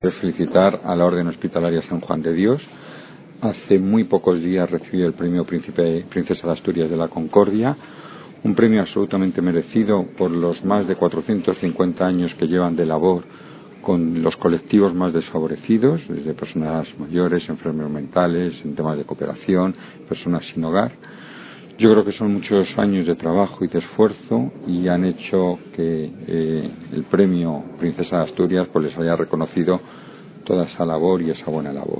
Felicitar a la Orden Hospitalaria San Juan de Dios. Hace muy pocos días recibió el premio Princesa de Asturias de la Concordia, un premio absolutamente merecido por los más de 450 años que llevan de labor con los colectivos más desfavorecidos, desde personas mayores, enfermos mentales, en temas de cooperación, personas sin hogar. Yo creo que son muchos años de trabajo y de esfuerzo y han hecho que el premio Princesa de Asturias pues les haya reconocido toda esa labor y esa buena labor.